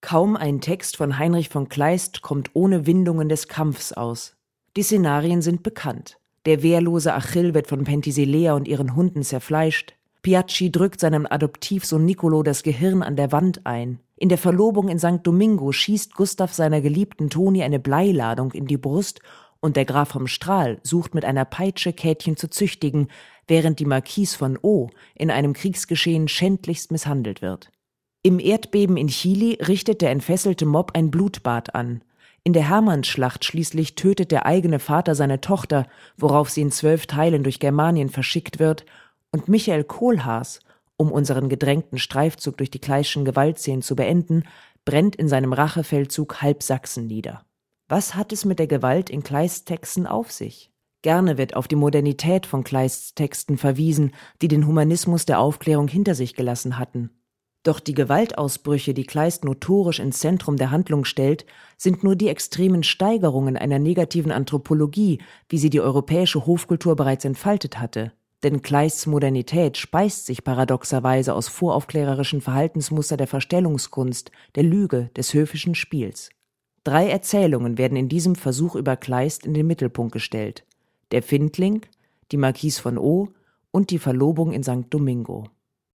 Kaum ein Text von Heinrich von Kleist kommt ohne Windungen des Kampfs aus. Die Szenarien sind bekannt. Der wehrlose Achill wird von Penthesilea und ihren Hunden zerfleischt. Piaggi drückt seinem Adoptivsohn Niccolò das Gehirn an der Wand ein. In der Verlobung in St. Domingo schießt Gustav seiner geliebten Toni eine Bleiladung in die Brust und der Graf vom Strahl sucht mit einer Peitsche Käthchen zu züchtigen, während die Marquise von O in einem Kriegsgeschehen schändlichst misshandelt wird. Im Erdbeben in Chili richtet der entfesselte Mob ein Blutbad an. In der Hermannsschlacht schließlich tötet der eigene Vater seine Tochter, worauf sie in 12 Teilen durch Germanien verschickt wird, und Michael Kohlhaas, um unseren gedrängten Streifzug durch die Kleistschen Gewaltszenen zu beenden, brennt in seinem Rachefeldzug halb Sachsen nieder. Was hat es mit der Gewalt in Kleists Texten auf sich? Gerne wird auf die Modernität von Kleists Texten verwiesen, die den Humanismus der Aufklärung hinter sich gelassen hatten. Doch die Gewaltausbrüche, die Kleist notorisch ins Zentrum der Handlung stellt, sind nur die extremen Steigerungen einer negativen Anthropologie, wie sie die europäische Hofkultur bereits entfaltet hatte. Denn Kleists Modernität speist sich paradoxerweise aus voraufklärerischen Verhaltensmuster der Verstellungskunst, der Lüge, des höfischen Spiels. 3 Erzählungen werden in diesem Versuch über Kleist in den Mittelpunkt gestellt: Der Findling, die Marquise von O und die Verlobung in St. Domingo.